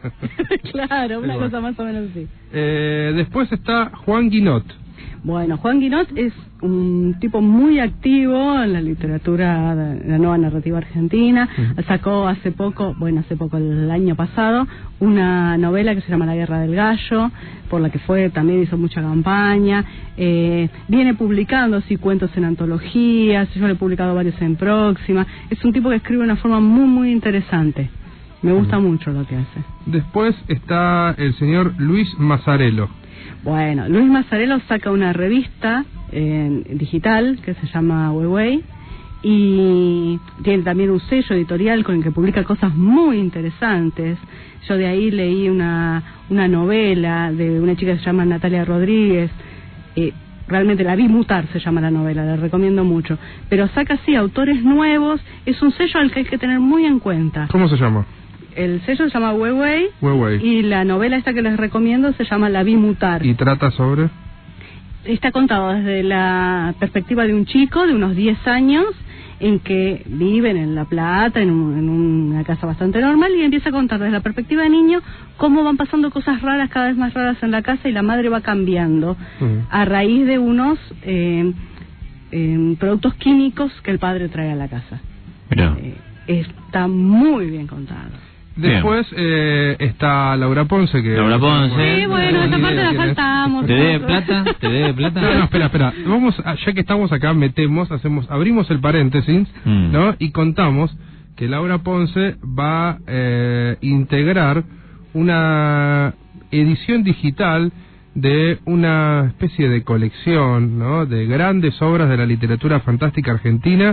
Claro, una cosa más o menos así. Después está Juan Guinot. Bueno, Juan Guinot es un tipo muy activo en la literatura, la nueva narrativa argentina. Sacó hace poco, el año pasado, una novela que se llama La Guerra del Gallo, por la que también hizo mucha campaña. Viene publicando cuentos en antologías, yo le he publicado varios en Próxima. Es un tipo que escribe de una forma muy, muy interesante. Me gusta mucho lo que hace. Después está el señor Luis Mazzarello. Bueno, Luis Mazzarello saca una revista digital que se llama Weiwei y tiene también un sello editorial con el que publica cosas muy interesantes. Yo de ahí leí una novela de una chica que se llama Natalia Rodríguez. Realmente la vi mutar, se llama la novela, la recomiendo mucho. Pero saca autores nuevos, es un sello al que hay que tener muy en cuenta. ¿Cómo se llama? El sello se llama Weiwei y la novela esta que les recomiendo se llama La vi mutar. ¿Y trata sobre? Está contado desde la perspectiva de un chico de unos 10 años en que viven en La Plata, en una casa bastante normal, y empieza a contar desde la perspectiva de niño cómo van pasando cosas raras, cada vez más raras en la casa, y la madre va cambiando a raíz de unos productos químicos que el padre trae a la casa. Está muy bien contado. Después está Laura Ponce, que... Laura Ponce. Sí, bueno, esta parte la faltamos. ¿Te debe plata? ¿Te debe plata? No, espera. Ya que estamos acá, abrimos el paréntesis, ¿no? Y contamos que Laura Ponce va a integrar una edición digital de una especie de colección, ¿no? De grandes obras de la literatura fantástica argentina,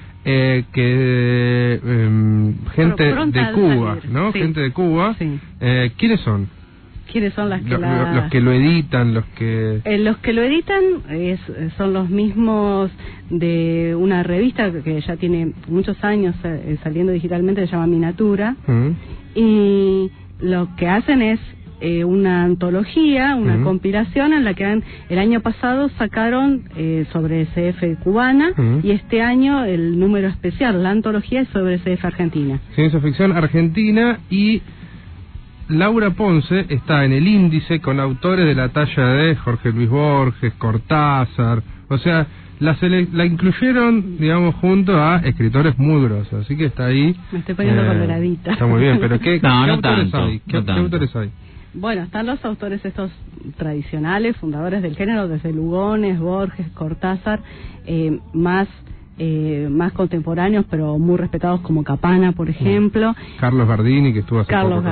que gente de Cuba, ¿no? Sí. Gente de Cuba. Sí. ¿Quiénes son? ¿Quiénes son los que lo editan? Los que lo editan son los mismos de una revista que ya tiene muchos años saliendo digitalmente, se llama Minatura, y lo que hacen es una antología, una compilación en la que el año pasado sacaron sobre CF cubana, y este año el número especial, la antología, es sobre CF argentina. Ciencia ficción argentina, y Laura Ponce está en el índice con autores de la talla de Jorge Luis Borges, Cortázar, o sea, la incluyeron, digamos, junto a escritores muy grosos, así que está ahí. Me estoy poniendo coloradita. Está muy bien, pero ¿qué autores hay? ¿Qué autores hay? Bueno, están los autores estos tradicionales, fundadores del género, desde Lugones, Borges, Cortázar, más contemporáneos, pero muy respetados, como Capana, por ejemplo. Carlos Gardini, que estuvo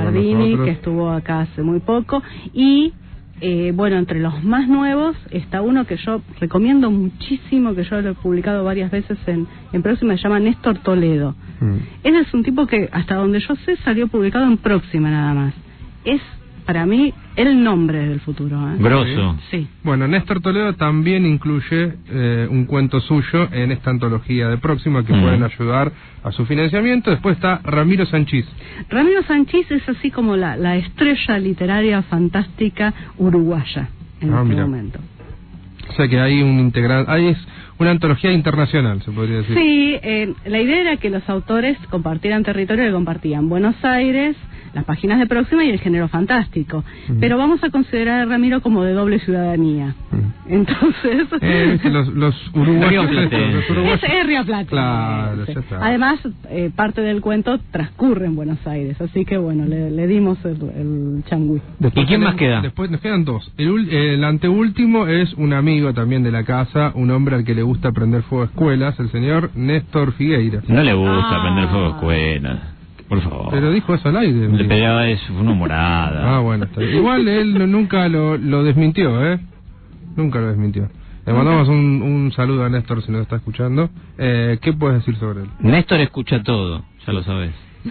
acá hace muy poco. Y, entre los más nuevos está uno que yo recomiendo muchísimo, que yo lo he publicado varias veces en Próxima, se llama Néstor Toledo. Él es un tipo que, hasta donde yo sé, salió publicado en Próxima nada más. Es, para mí, el nombre del futuro. Grosso. Sí. Bueno, Néstor Toledo también incluye un cuento suyo en esta antología de Próxima que pueden ayudar a su financiamiento. Después está Ramiro Sanchís. Ramiro Sanchís es así como la estrella literaria fantástica uruguaya en este momento. O sea que hay es una antología internacional, se podría decir. Sí, la idea era que los autores compartieran territorio, que compartían Buenos Aires, las páginas de Próxima y el género fantástico. Pero vamos a considerar a Ramiro como de doble ciudadanía. Entonces... los uruguayos... Es rioplatense. Claro, ya está. Además, parte del cuento transcurre en Buenos Aires, así que bueno, le dimos el changüí. ¿Y quién más queda? Después nos quedan dos. El anteúltimo es un amigo también de la casa, un hombre al que le gusta prender fuego a escuelas, el señor Néstor Figueiras. No le gusta prender fuego a escuelas. Por favor. Pero dijo eso al aire. Le pegaba eso, fue una humorada. Bueno, está bien. Igual él nunca lo desmintió, Nunca lo desmintió. Le mandamos un saludo a Néstor si nos está escuchando. ¿Qué puedes decir sobre él? Néstor escucha todo, ya lo sabes.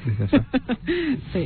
Sí.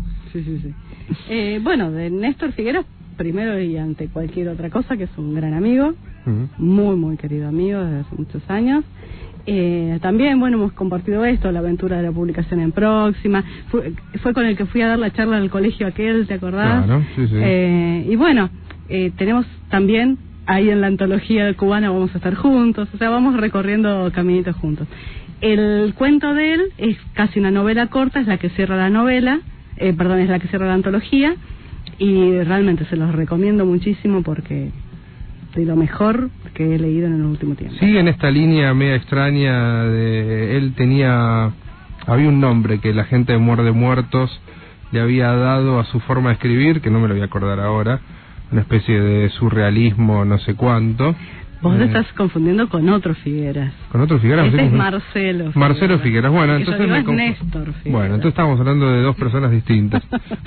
De Néstor Figueras, primero y ante cualquier otra cosa, que es un gran amigo, muy, muy querido amigo desde hace muchos años. También, hemos compartido esto, la aventura de la publicación en Próxima. Fue con el que fui a dar la charla en el colegio aquel, ¿te acordás? Claro, sí. Tenemos también, ahí en la antología cubana vamos a estar juntos, o sea, vamos recorriendo caminitos juntos. El cuento de él es casi una novela corta, es la que cierra la novela, es la que cierra la antología, y realmente se los recomiendo muchísimo porque de lo mejor que he leído en el último tiempo. Sigue en esta línea media extraña de... Él había un nombre que la gente de Muerde Muertos le había dado a su forma de escribir, que no me lo voy a acordar ahora, una especie de surrealismo no sé cuánto. Vos te estás confundiendo con otro Figueras. ¿Con otro Figueras? Este es Marcelo Figueras. Marcelo Figueras, bueno, entonces me confundo. Néstor Figueras. Bueno, entonces estamos hablando de dos personas distintas.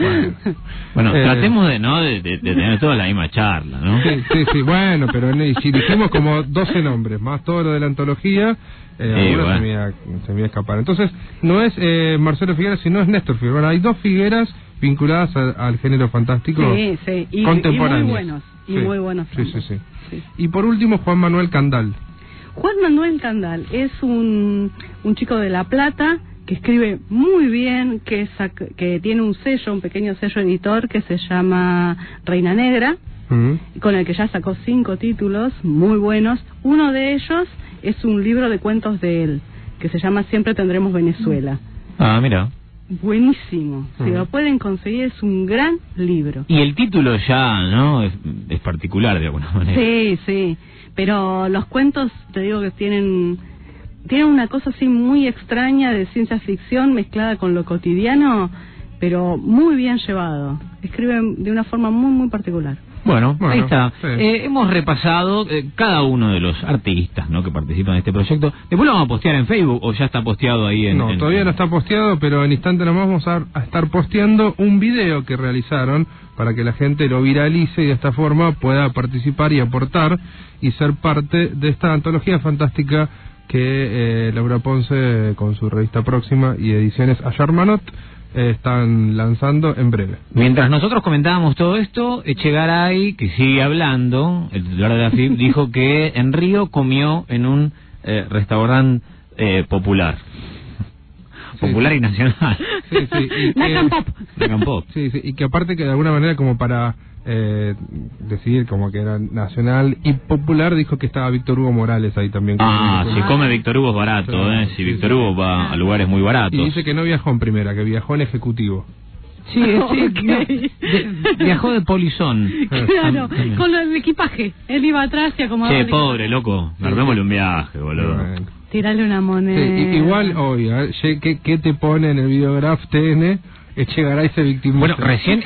Bueno, tratemos de tener toda la misma charla, ¿no? Sí, bueno, pero si dijimos como 12 nombres, más todo lo de la antología, alguna se me iba a escapar. Entonces, no es Marcelo Figueras, sino es Néstor Figueras. Bueno, hay dos Figueras vinculadas al género fantástico contemporáneo. Y muy buenos. Sí. Y por último, Juan Manuel Candal. Juan Manuel Candal es un chico de La Plata que escribe muy bien, que tiene un pequeño sello editor que se llama Reina Negra, con el que ya sacó 5 títulos muy buenos. Uno de ellos es un libro de cuentos de él, que se llama Siempre Tendremos Venezuela. Ah, mira. Buenísimo, si lo pueden conseguir, es un gran libro. Y el título ya, ¿no? Es particular de alguna manera. Sí, pero los cuentos, te digo que tienen una cosa así muy extraña de ciencia ficción mezclada con lo cotidiano, pero muy bien llevado. Escriben de una forma muy, muy particular. Bueno, ahí está. Sí. Hemos repasado cada uno de los artistas, ¿no?, que participan de este proyecto. Después lo vamos a postear en Facebook, o ya está posteado ahí en... No, todavía no está posteado, pero en instante nomás vamos a estar posteando un video que realizaron para que la gente lo viralice y de esta forma pueda participar y aportar y ser parte de esta antología fantástica que Laura Ponce, con su revista Próxima y ediciones Ayarmanot, están lanzando en breve. Mientras nosotros comentábamos todo esto, Echegaray, que sigue hablando, el titular de la FIP, dijo que en Río comió en un restaurante popular. Popular y nacional. Sí. Nakampop. Sí, y que aparte que de alguna manera como para decidir como que era nacional y popular, dijo que estaba Víctor Hugo Morales ahí también. Si come Víctor Hugo es barato, si Víctor Hugo va a lugares muy baratos. Y dice que no viajó en primera, que viajó en ejecutivo. Sí, viajó de polizón. Claro, con el equipaje. Él iba atrás y acomodaba. Che, pobre, loco, armémosle un viaje, boludo. Tirale una moneda. Sí, igual, obvio, ¿qué te pone en el videograph TN? Echegaray se victimizó. Bueno, recién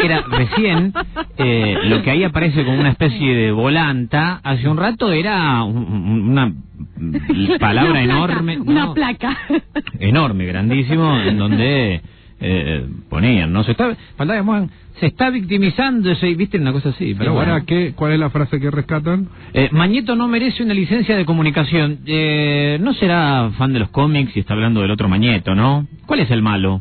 lo que ahí aparece como una especie de volanta, hace un rato era una palabra enorme. Una placa. Enorme, grandísimo, en donde ponían, ¿no? Se está victimizando, ¿viste? Una cosa así. Pero ahora, ¿cuál es la frase que rescatan? Mañeto no merece una licencia de comunicación. No será fan de los cómics y está hablando del otro Mañeto, ¿no? ¿Cuál es el malo?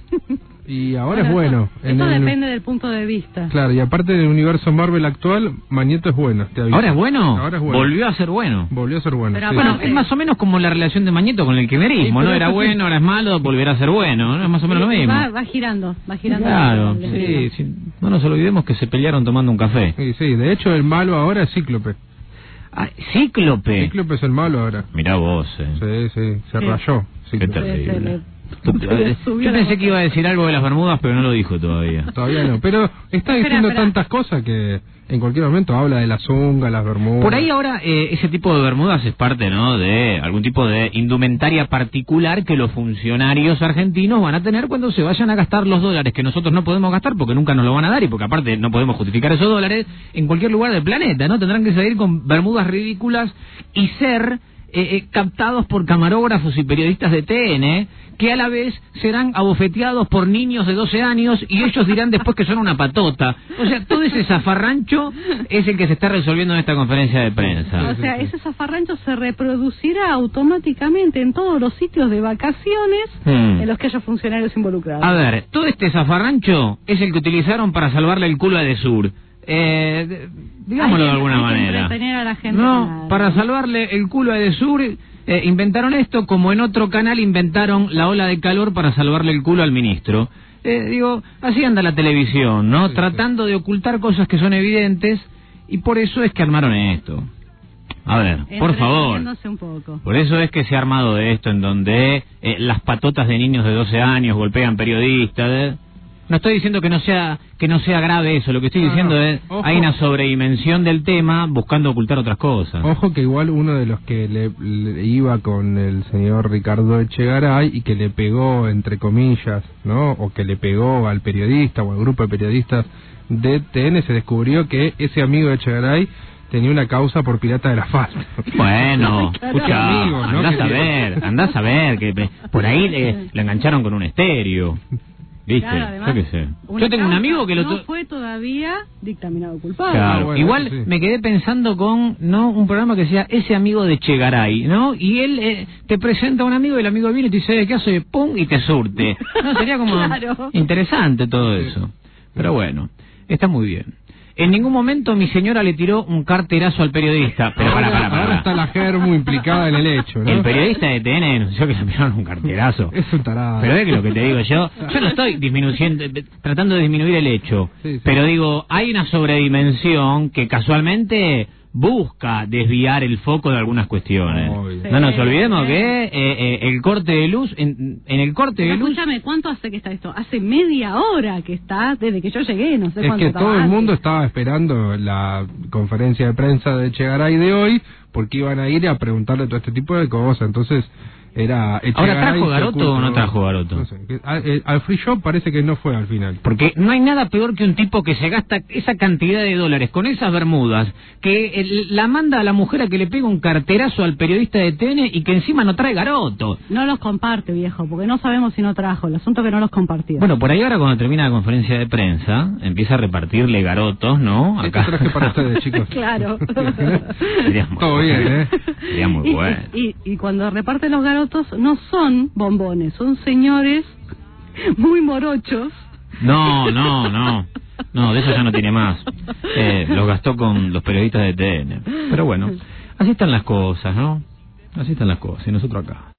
Y ahora es bueno. Eso depende del punto de vista. Claro, y aparte del universo Marvel actual, Mañeto es bueno. ¿Ahora es bueno? Ahora es bueno. Volvió a ser bueno. Pero bueno, es más o menos como la relación de Mañeto con el kirchnerismo, ¿no? Era bueno, ahora es malo, volverá a ser bueno, ¿no? Es más o menos lo mismo. Va girando. Claro, sí. No nos olvidemos que se pelearon tomando un café. Sí, de hecho el malo ahora es Cíclope. ¿Cíclope? Cíclope es el malo ahora. Mirá vos, Sí, se rayó. Qué terrible. Yo pensé que iba a decir algo de las Bermudas, pero no lo dijo todavía. Todavía no, pero está diciendo tantas cosas que en cualquier momento habla de la zunga, las Bermudas. Por ahí ahora ese tipo de Bermudas es parte, ¿no?, de algún tipo de indumentaria particular que los funcionarios argentinos van a tener cuando se vayan a gastar los dólares que nosotros no podemos gastar porque nunca nos lo van a dar y porque aparte no podemos justificar esos dólares en cualquier lugar del planeta, ¿no? Tendrán que salir con Bermudas ridículas y ser captados por camarógrafos y periodistas de TN, que a la vez serán abofeteados por niños de 12 años y ellos dirán después que son una patota. O sea, todo ese zafarrancho es el que se está resolviendo en esta conferencia de prensa. O sea, ese zafarrancho se reproducirá automáticamente en todos los sitios de vacaciones en los que haya funcionarios involucrados. A ver, todo este zafarrancho es el que utilizaron para salvarle el culo a Edesur. Digámoslo de alguna manera. A la gente para salvarle el culo a Edesur, inventaron esto, como en otro canal inventaron la ola de calor para salvarle el culo al ministro. Así anda la televisión, ¿no? Sí, tratando de ocultar cosas que son evidentes, y por eso es que armaron esto. A ver, por favor. Un poco. Por eso es que se ha armado de esto, en donde las patotas de niños de 12 años golpean periodistas. No estoy diciendo que no sea grave eso, lo que estoy diciendo es ojo. hay una sobredimensión del tema buscando ocultar otras cosas. Ojo que igual uno de los que le iba con el señor Ricardo Echegaray y que le pegó, entre comillas, ¿no? O que le pegó al periodista o al grupo de periodistas de TN, se descubrió que ese amigo de Echegaray tenía una causa por pirata del asfalto. Bueno, escucha, Amigo, ¿no? andás a ver, que por ahí lo engancharon con un estéreo. ¿Viste? Claro, además, yo qué sé. una Yo tengo un amigo que no fue todavía dictaminado culpable. Claro, bueno, igual sí. me quedé pensando con un programa que decía ese amigo de Chegaray, ¿no? Y él te presenta a un amigo y el amigo viene y te dice, ¿qué hace? ¡Pum! Y te surte. No, sería como Claro. interesante todo eso. Pero bueno, está muy bien. En ningún momento mi señora le tiró un carterazo al periodista. Pero Ahora está la Germu implicada en el hecho, ¿no? El periodista de TN denunció que le tiraron un carterazo. Es un tarado. Pero es que lo que te digo yo no estoy tratando de disminuir el hecho, Sí, sí. pero digo, hay una sobredimensión que casualmente busca desviar el foco de algunas cuestiones. Obvio. No nos Sí, olvidemos sí. que el corte de luz, en el corte Pero de luz... escúchame, ¿cuánto hace que está esto? Hace media hora que está, desde que yo llegué, no sé Es cuánto que estaba todo el antes. mundo estaba esperando la conferencia de prensa de Echegaray de hoy porque iban a ir a preguntarle todo este tipo de cosas. Entonces era ¿Ahora Echegaray trajo se Garoto ocultó. o no trajo Garoto? No sé. Al free shop parece que no fue al final. Porque no hay nada peor que un tipo que se gasta esa cantidad de dólares con esas bermudas, que la manda a la mujer a que le pegue un carterazo al periodista de TN y que encima no trae Garoto. No los comparte, viejo, porque no sabemos si no trajo. El asunto es que no los compartió. Bueno, por ahí ahora cuando termina la conferencia de prensa, empieza a repartirle garotos, ¿no? Este traje para ustedes, chicos. Claro. Sería muy Todo bien, ¿eh? Sería muy bueno. Y cuando reparte los garotos no son bombones, son señores muy morochos. No, de eso ya no tiene más. Los gastó con los periodistas de TN. Pero bueno, así están las cosas, ¿no? Así están las cosas. Y nosotros acá.